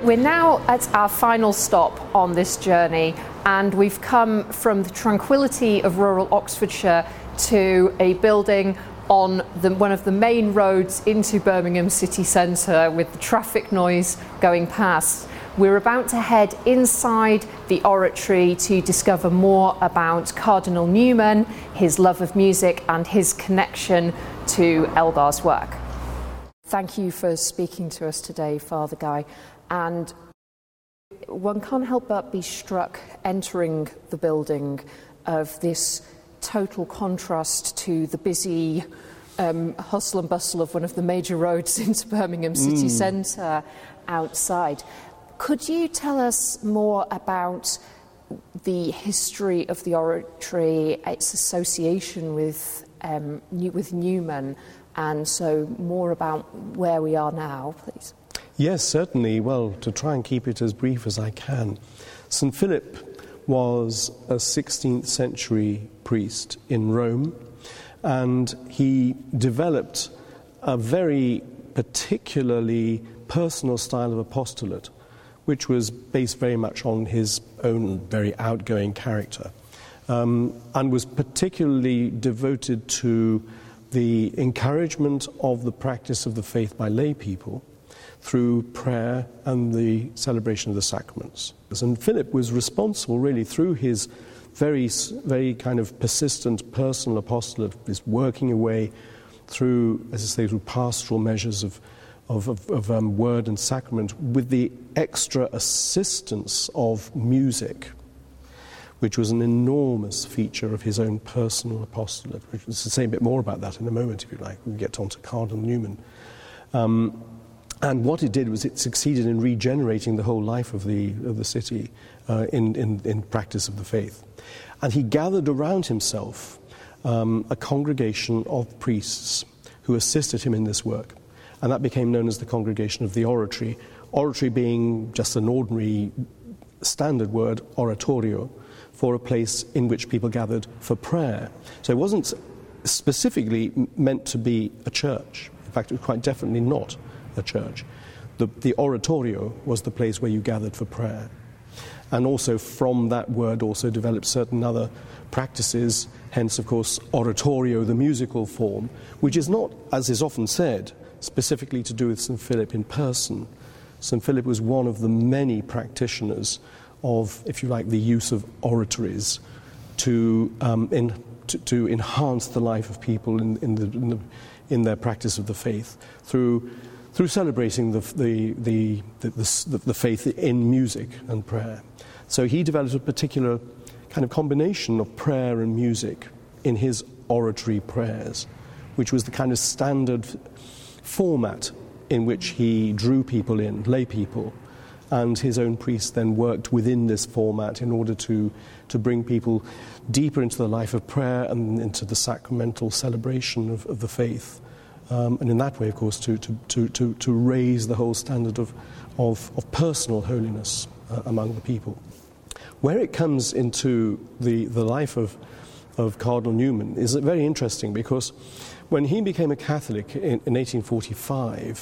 We're now at our final stop on this journey, and we've come from the tranquility of rural Oxfordshire to a building on one of the main roads into Birmingham city centre with the traffic noise going past. We're about to head inside the oratory to discover more about Cardinal Newman, his love of music and his connection to Elgar's work. Thank you for speaking to us today, Father Guy. And one can't help but be struck entering the building of this total contrast to the busy hustle and bustle of one of the major roads into Birmingham city centre outside. Could you tell us more about the history of the oratory, its association with Newman, and so more about where we are now, please? Yes, certainly. Well, to try and keep it as brief as I can, St. Philip was a 16th century priest in Rome, and he developed a very particularly personal style of apostolate, which was based very much on his own very outgoing character, and was particularly devoted to the encouragement of the practice of the faith by lay people through prayer and the celebration of the sacraments. And Philip was responsible really through his very kind of persistent personal apostolate, this working away through, as I say, through pastoral measures of word and sacrament, with the extra assistance of music, which was an enormous feature of his own personal apostolate. We'll say a bit more about that in a moment, if you like. We'll get on to Cardinal Newman. And what it did was it succeeded in regenerating the whole life of the city in practice of the faith. And he gathered around himself a congregation of priests who assisted him in this work. And that became known as the Congregation of the Oratory. Oratory being just an ordinary standard word, oratorio, for a place in which people gathered for prayer. So it wasn't specifically meant to be a church. In fact, it was quite definitely not a church. The oratorio was the place where you gathered for prayer. And also from that word also developed certain other practices, hence, of course, oratorio, the musical form, which is not, as is often said, specifically to do with St. Philip in person. St. Philip was one of the many practitioners of, if you like, the use of oratories to enhance the life of people in their practice of the faith through celebrating the faith in music and prayer. So he developed a particular kind of combination of prayer and music in his oratory prayers, which was the kind of standard format in which he drew people in, lay people, and his own priest then worked within this format in order to bring people deeper into the life of prayer and into the sacramental celebration of the faith. And in that way, of course, to raise the whole standard of personal holiness among the people. Where it comes into the life of Cardinal Newman is very interesting, because when he became a Catholic in 1845,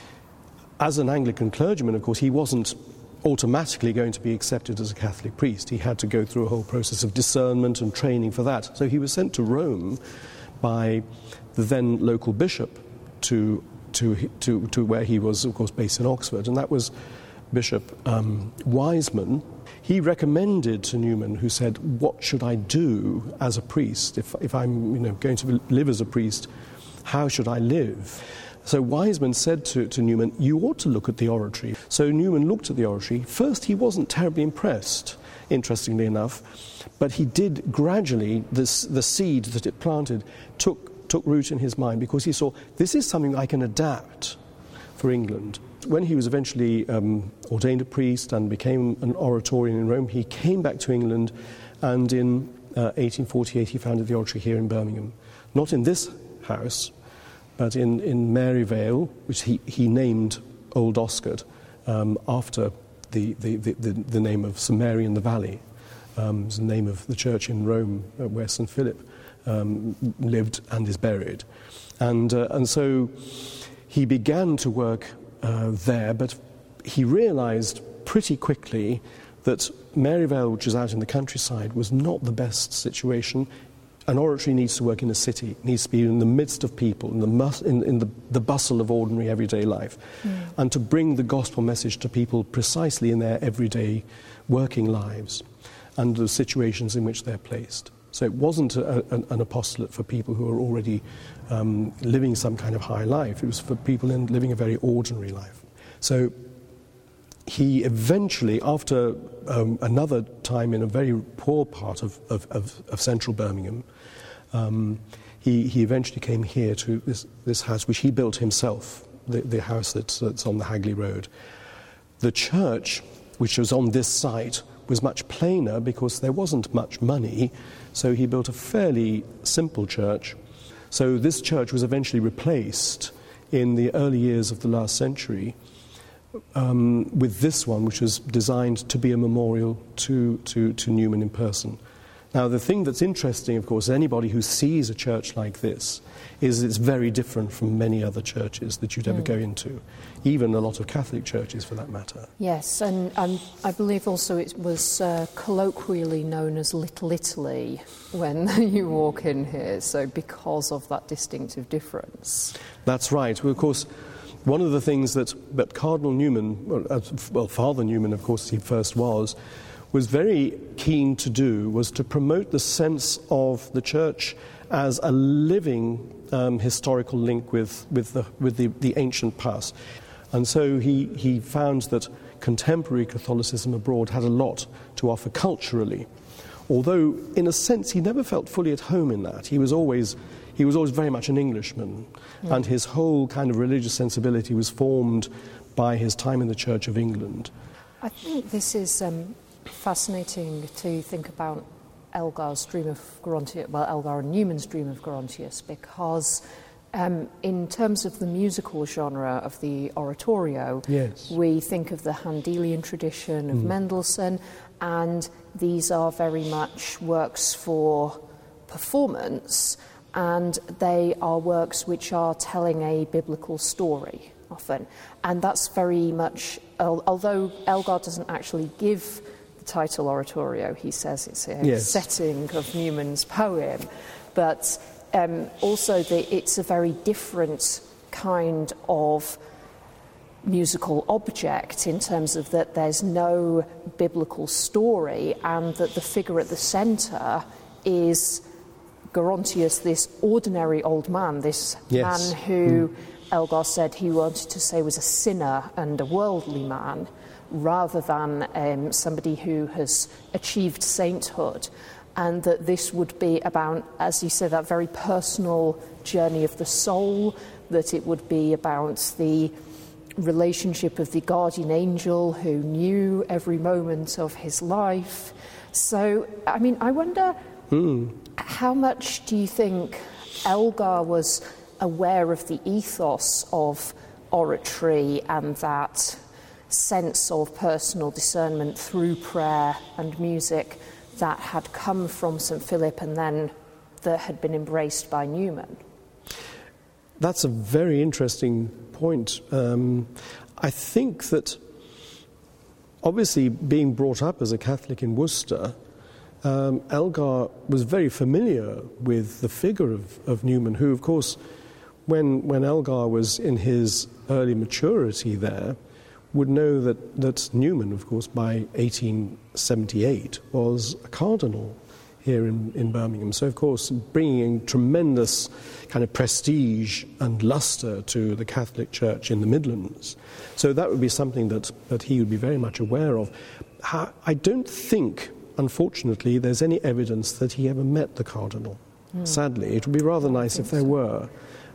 as an Anglican clergyman, of course, he wasn't automatically going to be accepted as a Catholic priest. He had to go through a whole process of discernment and training for that. So he was sent to Rome by the then local bishop to where he was, of course, based in Oxford, and that was Bishop Wiseman. He recommended to Newman, who said, "What should I do as a priest? If I'm going to live as a priest, how should I live?" So Wiseman said to Newman, "You ought to look at the oratory." So Newman looked at the oratory. First, he wasn't terribly impressed, interestingly enough, but he did gradually, the seed that it planted took root in his mind, because he saw, this is something I can adapt for England. When he was eventually ordained a priest and became an Oratorian in Rome, he came back to England, and in 1848 he founded the oratory here in Birmingham. Not in this house, but in Maryvale, which he named Old Oscott after the name of St Mary in the Valley. It's the name of the church in Rome where St Philip lived and is buried. And so he began to work there, but he realised pretty quickly that Maryvale, which is out in the countryside, was not the best situation. An oratory needs to work in a city. It needs to be in the midst of people, in the bustle of ordinary everyday life, and to bring the gospel message to people precisely in their everyday working lives and the situations in which they're placed. So it wasn't an apostolate for people who are already living some kind of high life. It was for people living a very ordinary life. So he eventually, after another time in a very poor part of central Birmingham, he eventually came here to this house, which he built himself, the house that's on the Hagley Road. The church, which was on this site, was much plainer because there wasn't much money, so he built a fairly simple church. So this church was eventually replaced in the early years of the last century with this one, which was designed to be a memorial to Newman in person. Now, the thing that's interesting, of course, anybody who sees a church like this, is it's very different from many other churches that you'd ever go into, even a lot of Catholic churches for that matter. Yes, and I believe also it was colloquially known as Little Italy when you walk in here, so because of that distinctive difference. That's right. Well, of course, one of the things that Cardinal Newman, Father Newman, of course, he first was very keen to do was to promote the sense of the church as a living historical link with the ancient past. And so he found that contemporary Catholicism abroad had a lot to offer culturally. Although, in a sense, he never felt fully at home in that. He was always very much an Englishman, and his whole kind of religious sensibility was formed by his time in the Church of England. I think this is fascinating to think about Elgar's dream of Gerontius, Elgar and Newman's dream of Gerontius, because in terms of the musical genre of the oratorio, we think of the Handelian tradition of Mendelssohn, and these are very much works for performance, and they are works which are telling a biblical story often. And that's very much, although Elgar doesn't actually give the title oratorio, he says it's a setting of Newman's poem, but also it's a very different kind of musical object in terms of that there's no biblical story, and that the figure at the centre is Gerontius, this ordinary old man, this man who Elgar said he wanted to say was a sinner and a worldly man, rather than somebody who has achieved sainthood, and that this would be about, as you said, that very personal journey of the soul, that it would be about the relationship of the guardian angel who knew every moment of his life. So, I mean, I wonder, how much do you think Elgar was aware of the ethos of oratory and that sense of personal discernment through prayer and music that had come from St. Philip and then that had been embraced by Newman? That's a very interesting point. I think that obviously being brought up as a Catholic in Worcester, Elgar was very familiar with the figure of Newman, who, of course, when Elgar was in his early maturity there, would know that Newman, of course, by 1878 was a cardinal here in Birmingham. So, of course, bringing tremendous kind of prestige and lustre to the Catholic Church in the Midlands. So that would be something that he would be very much aware of. I don't think, unfortunately, there's any evidence that he ever met the cardinal. Sadly, it would be rather nice if there were.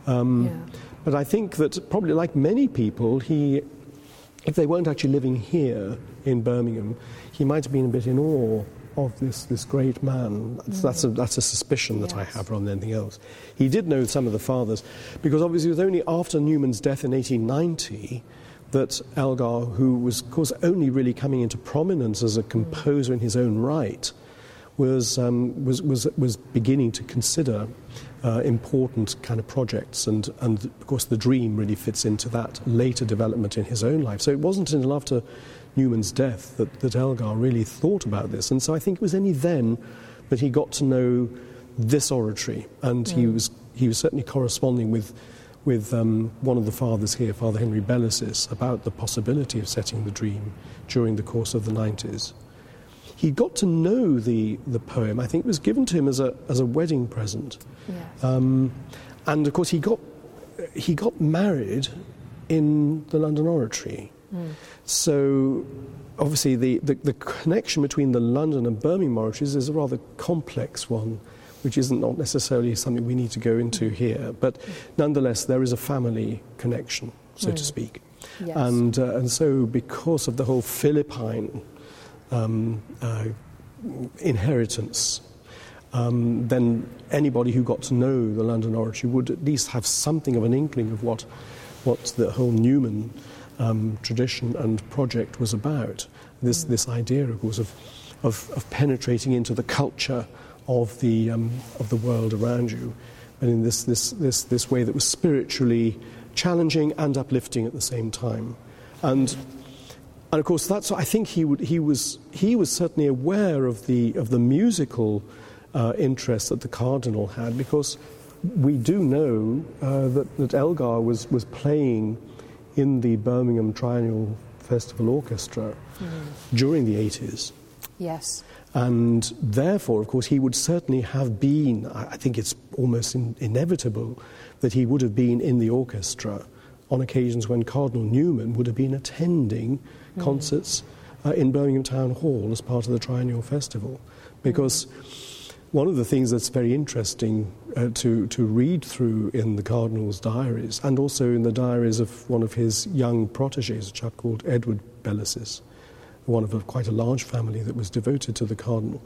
But I think that probably, like many people, if they weren't actually living here in Birmingham, he might have been a bit in awe of this great man. That's a suspicion that I have rather than anything else. He did know some of the fathers, because obviously it was only after Newman's death in 1890 that Elgar, who was, of course, only really coming into prominence as a composer in his own right, was beginning to consider important kind of projects, and of course the dream really fits into that later development in his own life. So it wasn't until after Newman's death that Elgar really thought about this, and so I think it was only then that he got to know this oratory, and he was certainly corresponding with one of the fathers here, Father Henry Bellesis, about the possibility of setting the dream during the course of the 90s. He got to know the poem. I think it was given to him as a wedding present. Yes. And of course he got married in the London Oratory. So obviously the connection between the London and Birmingham oratories is a rather complex one, which isn't not necessarily something we need to go into here. But nonetheless, there is a family connection, so to speak. Yes. And so because of the whole Philippine inheritance, then anybody who got to know the London Oratory would at least have something of an inkling of what the whole Newman tradition and project was about. This idea, of course, of penetrating into the culture of the world around you, and in this way that was spiritually challenging and uplifting at the same time. And of course, that's I think he was certainly aware of the musical interest that the cardinal had, because we do know that Elgar was playing in the Birmingham Triennial Festival Orchestra during the 80s. Yes. And therefore, of course, he would certainly have been, I think it's almost inevitable, that he would have been in the orchestra on occasions when Cardinal Newman would have been attending concerts in Birmingham Town Hall as part of the Triennial Festival. Because one of the things that's very interesting to read through in the Cardinal's diaries, and also in the diaries of one of his young protégés, a chap called Edward Bellesis, one of quite a large family that was devoted to the Cardinal,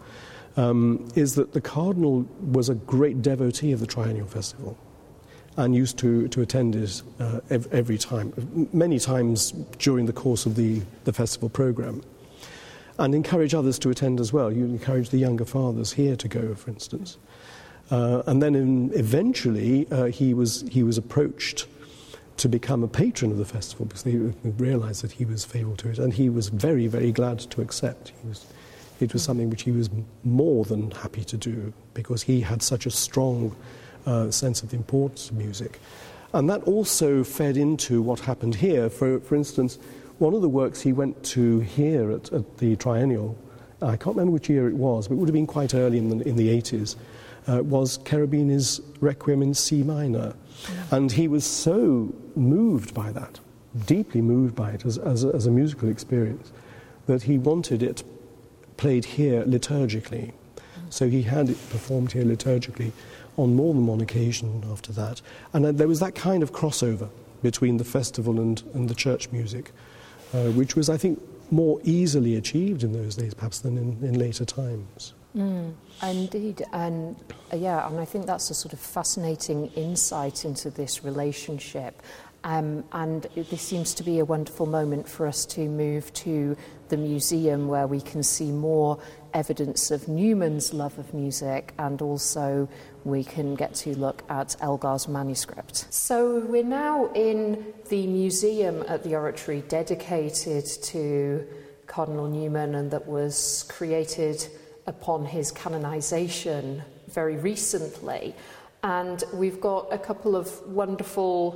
is that the Cardinal was a great devotee of the Triennial Festival and used to attend it every time, many times during the course of the festival programme, and encourage others to attend as well. You encourage the younger fathers here to go, for instance. And then eventually he was approached to become a patron of the festival, because they realised that he was favourable to it, and he was very, very glad to accept. It was something which he was more than happy to do, because he had such a strong sense of the importance of music. And that also fed into what happened here. For instance, one of the works he went to here at the Triennial, I can't remember which year it was, but it would have been quite early in the 80s, was Cherubini's Requiem in C minor. And he was so moved by that, deeply moved by it as a musical experience, that he wanted it played here liturgically. So he had it performed here liturgically on more than one occasion after that. And there was that kind of crossover between the festival and the church music, which was, I think, more easily achieved in those days, perhaps, than in later times. Indeed, and I think that's a sort of fascinating insight into this relationship. And this seems to be a wonderful moment for us to move to the museum, where we can see more evidence of Newman's love of music, and also we can get to look at Elgar's manuscript. So we're now in the museum at the Oratory dedicated to Cardinal Newman, and that was created upon his canonization very recently. And we've got a couple of wonderful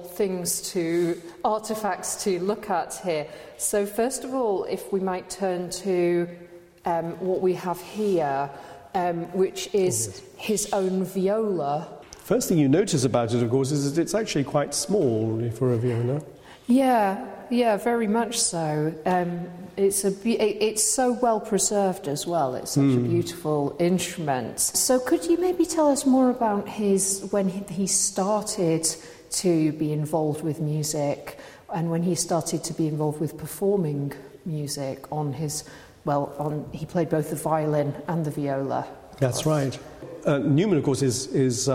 artifacts to look at here. So first of all, if we might turn to what we have here, which is his own viola. First thing you notice about it, of course, is that it's actually quite small for a viola. Yeah, very much so. It's so well preserved as well. It's such a beautiful instrument. So could you maybe tell us more about when he started to be involved with music, and when he started to be involved with performing music he played both the violin and the viola. That's right. Newman, of course, is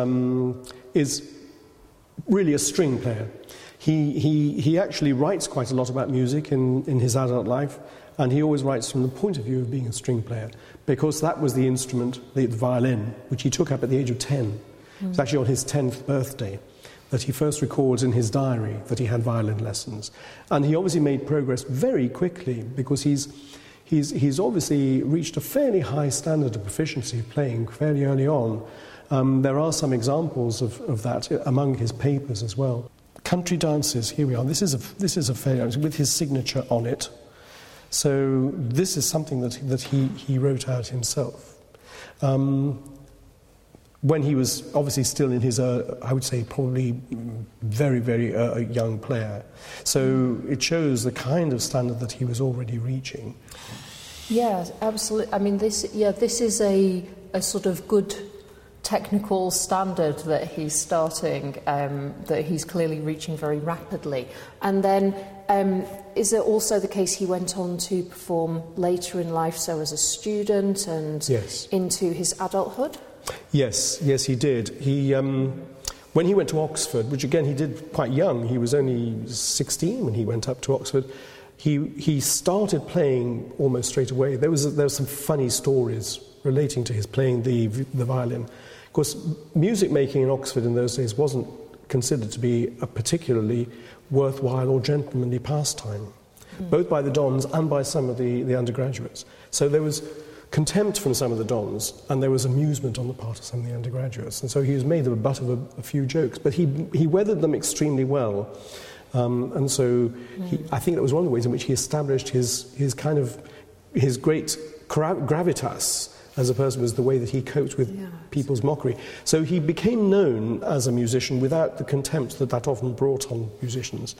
really a string player. He actually writes quite a lot about music in his adult life, and he always writes from the point of view of being a string player, because that was the instrument, the violin, which he took up at the age of 10. It was actually on his 10th birthday that he first records in his diary that he had violin lessons. And he obviously made progress very quickly, because he's obviously reached a fairly high standard of proficiency playing fairly early on. There are some examples of that among his papers as well. Country dances, here we are. This is a failure with his signature on it. So this is something that he wrote out himself. When he was obviously still in his, I would say, probably very, very young player. So it shows the kind of standard that he was already reaching. Yeah, absolutely. I mean, this is a sort of good technical standard that he's starting, that he's clearly reaching very rapidly. And then is it also the case he went on to perform later in life, so as a student and yes. into his adulthood? Yes, he did. He, when he went to Oxford, which again he did quite young, he was only 16 when he went up to Oxford, he started playing almost straight away. There were some funny stories relating to his playing the violin. Of course, music making in Oxford in those days wasn't considered to be a particularly worthwhile or gentlemanly pastime, both by the dons and by some of the undergraduates. So there was contempt from some of the dons, and there was amusement on the part of some of the undergraduates. And so he was made the butt of a few jokes, but he weathered them extremely well. And so I think that was one of the ways in which he established his great gravitas as a person, was the way that he coped with people's mockery. So he became known as a musician without the contempt that often brought on musicians.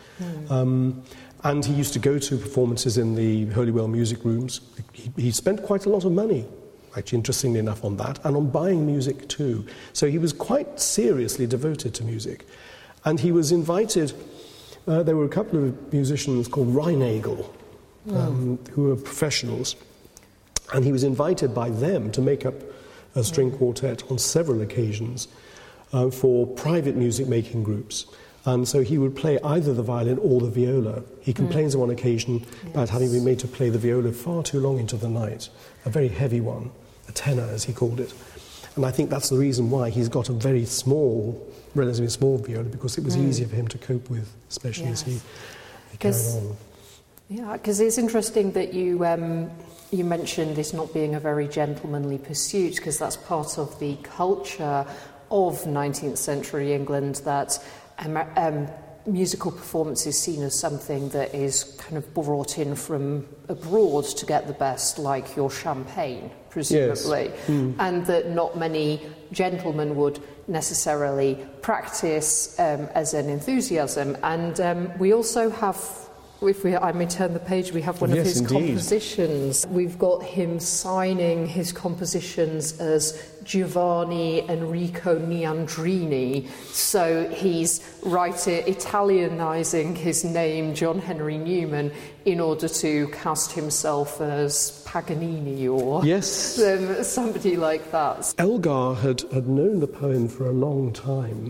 And he used to go to performances in the Holywell music rooms. He spent quite a lot of money, actually, interestingly enough, on that, and on buying music too. So he was quite seriously devoted to music. And he was invited, there were a couple of musicians called Rheinagel, who were professionals, and he was invited by them to make up a string quartet on several occasions for private music-making groups. And so he would play either the violin or the viola. He complains on one occasion about having been made to play the viola far too long into the night, a very heavy one, a tenor as he called it. And I think that's the reason why he's got a very small, relatively small viola, because it was easier for him to cope with, especially as he carried on. Yeah, because it's interesting that you mentioned this not being a very gentlemanly pursuit, because that's part of the culture of 19th century England, that musical performance is seen as something that is kind of brought in from abroad to get the best, like your champagne, presumably, and that not many gentlemen would necessarily practice as an enthusiasm. And we also have, I may turn the page, we have one of his compositions. We've got him signing his compositions as Giovanni Enrico Neandrini, so he's Italianizing his name, John Henry Newman, in order to cast himself as Paganini or somebody like that. Elgar had known the poem for a long time.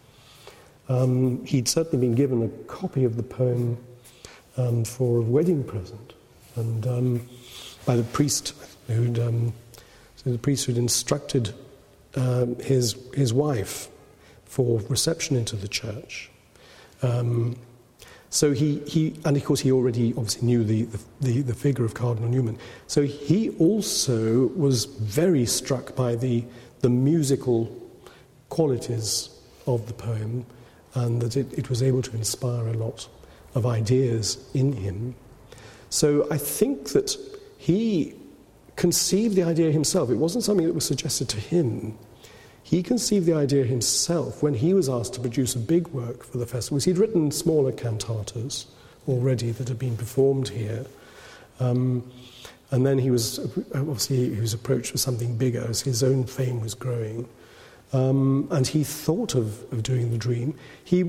He'd certainly been given a copy of the poem for a wedding present, and by the priest who'd instructed his wife for reception into the church. So he and of course he already obviously knew the figure of Cardinal Newman. So he also was very struck by the musical qualities of the poem, and that it was able to inspire a lot of ideas in him. So I think that he conceived the idea himself. It wasn't something that was suggested to him. He conceived the idea himself when he was asked to produce a big work for the festivals. He'd written smaller cantatas already that had been performed here. And then he was approached with something bigger as his own fame was growing. And he thought of doing the Dream. He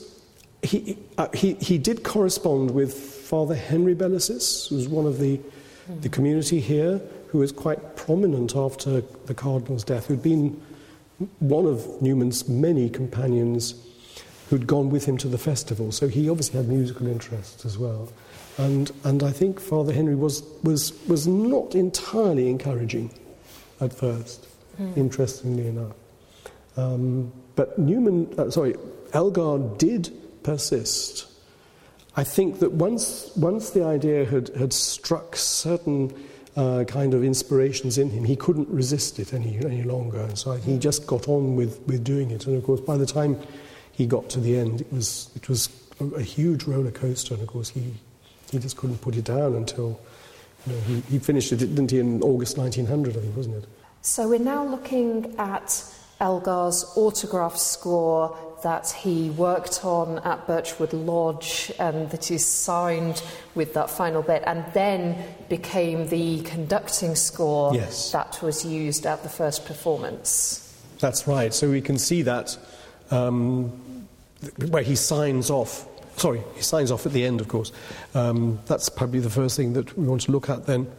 did correspond with Father Henry Bellicis, who was one of the community here, who was quite prominent after the Cardinal's death, who'd been one of Newman's many companions who'd gone with him to the festival. So he obviously had musical interests as well. And I think Father Henry was not entirely encouraging at first, interestingly enough. But Elgar did persist. I think that once the idea had struck certain kind of inspirations in him, he couldn't resist it any longer. And so he just got on with doing it. And of course, by the time he got to the end, it was a huge roller coaster. And of course, he just couldn't put it down until he finished it, didn't he, in August 1900, I think, wasn't it? So we're now looking at Elgar's autograph score that he worked on at Birchwood Lodge and that is signed with that final bit and then became the conducting score that was used at the first performance. That's right. So we can see that where he signs off. Sorry, he signs off at the end, of course. That's probably the first thing that we want to look at then.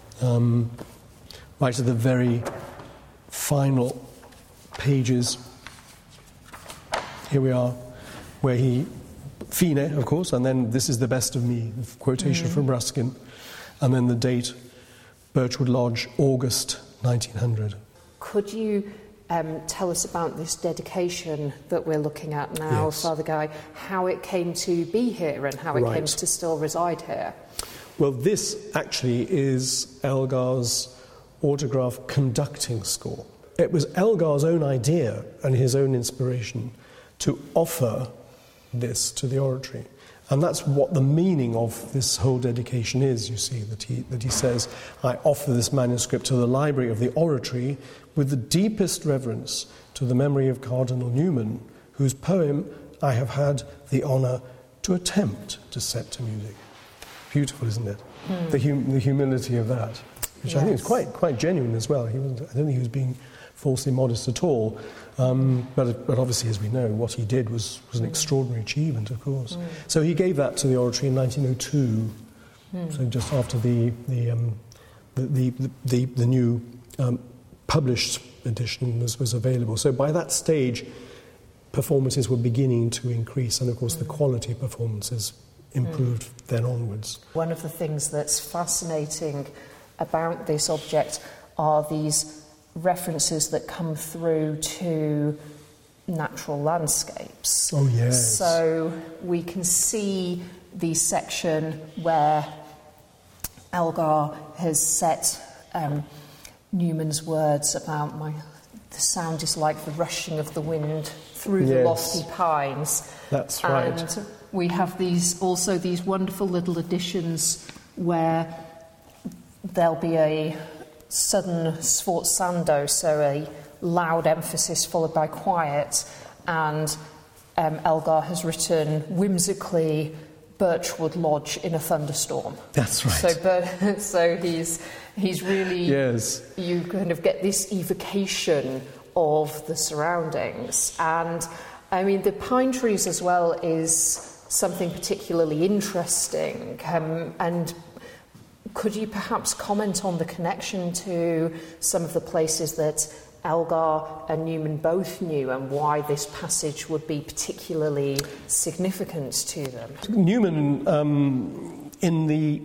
Right at the very final pages. Here we are, where Fine, of course, and then this is the best of me, quotation from Ruskin, and then the date, Birchwood Lodge, August 1900. Could you tell us about this dedication that we're looking at now, Father Guy, how it came to be here and how it came to still reside here? Well, this actually is Elgar's autograph conducting score. It was Elgar's own idea and his own inspiration to offer this to the oratory. And that's what the meaning of this whole dedication is, you see, that he says, I offer this manuscript to the library of the oratory with the deepest reverence to the memory of Cardinal Newman, whose poem I have had the honour to attempt to set to music. Beautiful, isn't it? The humility of that, which I think is quite genuine as well. I don't think he was being falsely modest at all. But obviously, as we know, what he did was an extraordinary achievement, of course. So he gave that to the oratory in 1902, so just after the new published edition was available. So by that stage, performances were beginning to increase, and of course the quality of performances improved then onwards. One of the things that's fascinating about this object are these references that come through to natural landscapes. Oh, yes. So we can see the section where Elgar has set Newman's words about the sound is like the rushing of the wind through the lofty pines. That's right. And we have these wonderful little additions where there'll be a sudden sforzando, so a loud emphasis followed by quiet, and Elgar has written whimsically Birchwood Lodge in a thunderstorm. That's right. So he's really you kind of get this evocation of the surroundings, and I mean the pine trees as well is something particularly interesting, and could you perhaps comment on the connection to some of the places that Elgar and Newman both knew and why this passage would be particularly significant to them? Newman, in the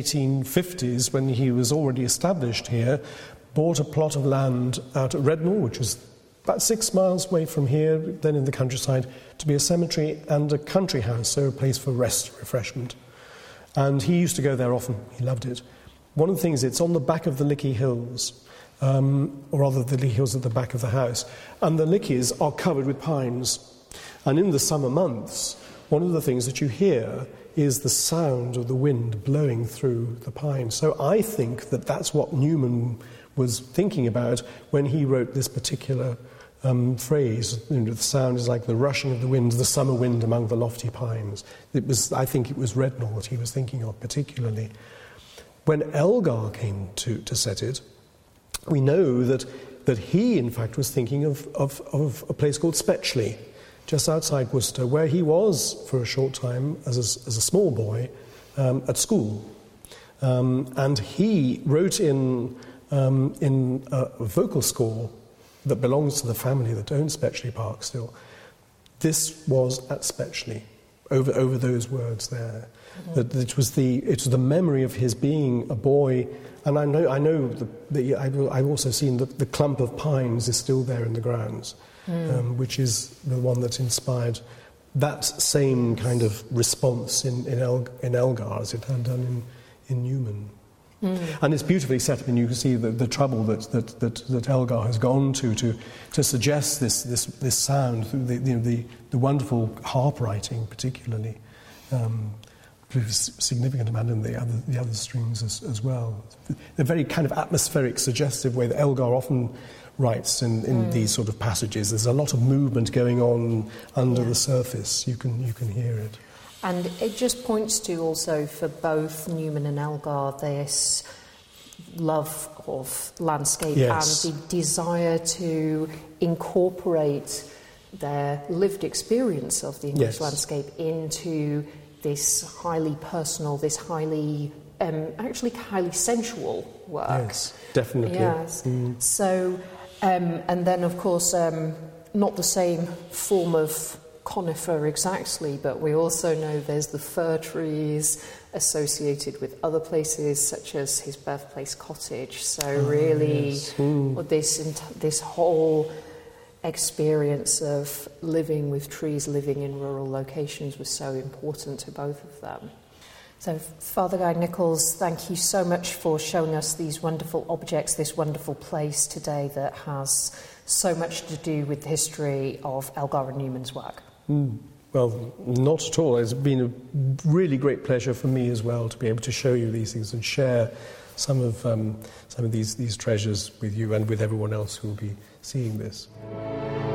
1850s, when he was already established here, bought a plot of land out at Redmore, which was about 6 miles away from here, then in the countryside, to be a cemetery and a country house, so a place for rest, refreshment. And he used to go there often. He loved it. One of the things, it's on the back of the Lickey Hills, or rather the Lickey Hills at the back of the house. And the Lickeys are covered with pines. And in the summer months, one of the things that you hear is the sound of the wind blowing through the pines. So I think that that's what Newman was thinking about when he wrote this particular phrase, the sound is like the rushing of the wind, the summer wind among the lofty pines. I think it was Redmore that he was thinking of particularly. When Elgar came to set it, we know that he, in fact, was thinking of a place called Spetchley, just outside Worcester, where he was for a short time as a small boy at school. And he wrote in a vocal score that belongs to the family that owns Spetchley Park still. This was at Spetchley. over those words there. That it was the memory of his being a boy, and I've also seen that the clump of pines is still there in the grounds, which is the one that inspired that same kind of response in Elgar as it had done in Newman. And it's beautifully set up, and you can see the trouble that Elgar has gone to suggest this sound, the wonderful harp writing particularly, significant amount in the other strings as well. The very kind of atmospheric, suggestive way that Elgar often writes in these sort of passages. There's a lot of movement going on under the surface. You can hear it. And it just points to also for both Newman and Elgar this love of landscape and the desire to incorporate their lived experience of the English landscape into this highly personal, this highly, actually highly sensual work. Yes, definitely. Yes. So, and then of course, not the same form of conifer exactly, but we also know there's the fir trees associated with other places, such as his birthplace cottage. So really, this whole experience of living with trees, living in rural locations was so important to both of them. So, Father Guy Nicholls, thank you so much for showing us these wonderful objects, this wonderful place today that has so much to do with the history of Elgar and Newman's work. Well, not at all. It's been a really great pleasure for me as well to be able to show you these things and share some of these treasures with you and with everyone else who will be seeing this.